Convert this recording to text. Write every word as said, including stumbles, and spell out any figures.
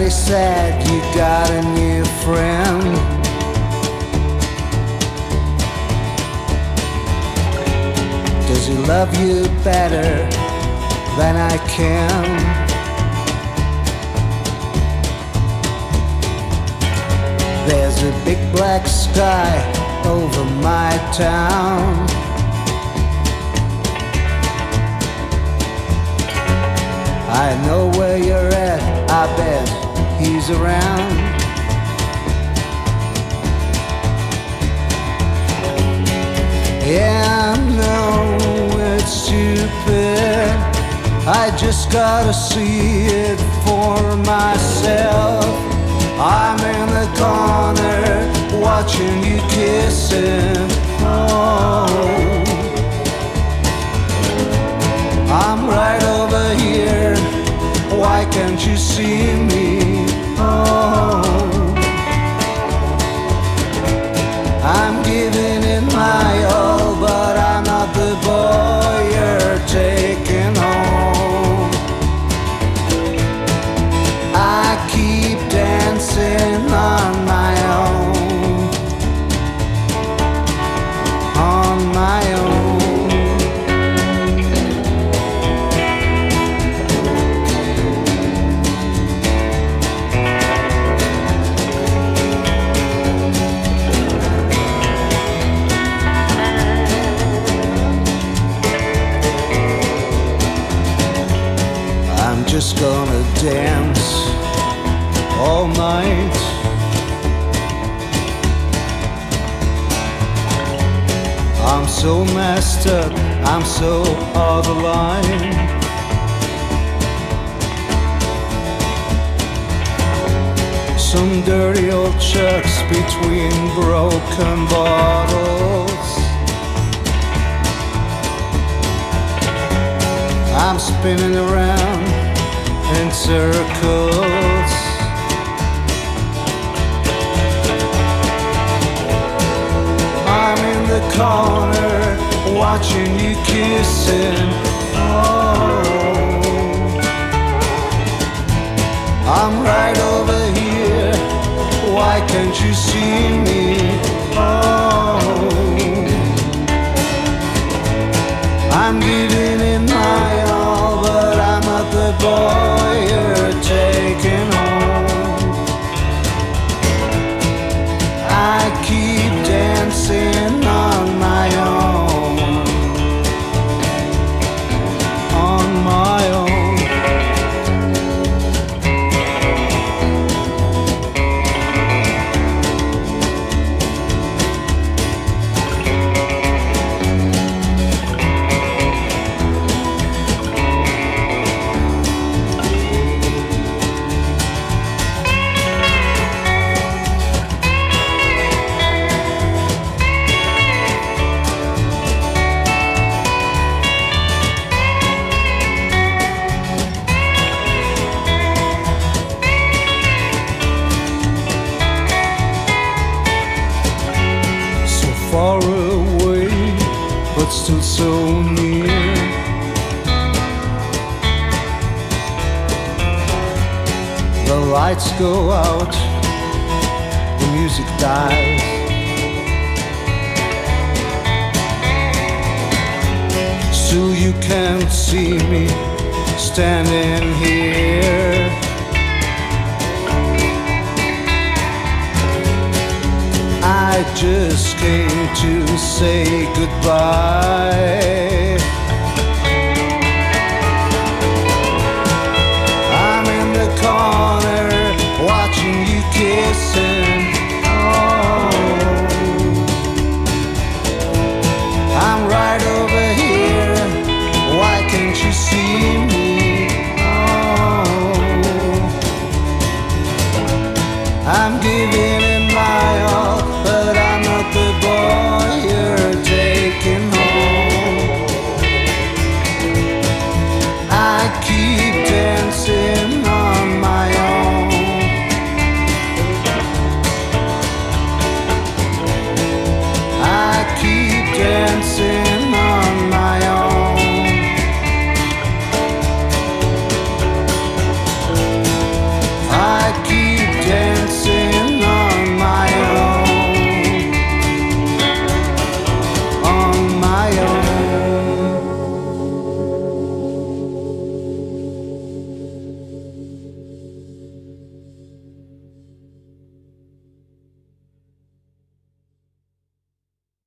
very sad you got a new friend. Does he love you better than I can? There's a big black sky over my town. I know where you're at, I bet he's around. Yeah, I know it's stupid, I just gotta see it for myself. I'm in the corner watching you kissing. Oh, I'm right over here, why can't you see me? Oh, I'm giving it my all, but I'm not the boy you're taking home. I keep dancing on my own, on my own. I'm just gonna dance all night. I'm so messed up, I'm so out of line. Some dirty old chucks between broken bottles. I'm spinning around in circles. I'm in the corner watching you kissing. Oh, I'm right over here, why can't you see me? Oh, I'm giving it my all, but I'm not the boy you're taking home. I keep dancing on my own, on my own. Far away, but still so near. The lights go out, the music dies. Still you can't see me standing here. I just came to say goodbye. I'm in the corner watching you kissing. Oh, I'm right over here, why can't you see me? Oh, I'm giving it my all, but I'm not the boy you're taking home. I keep dancing on my own. I keep dancing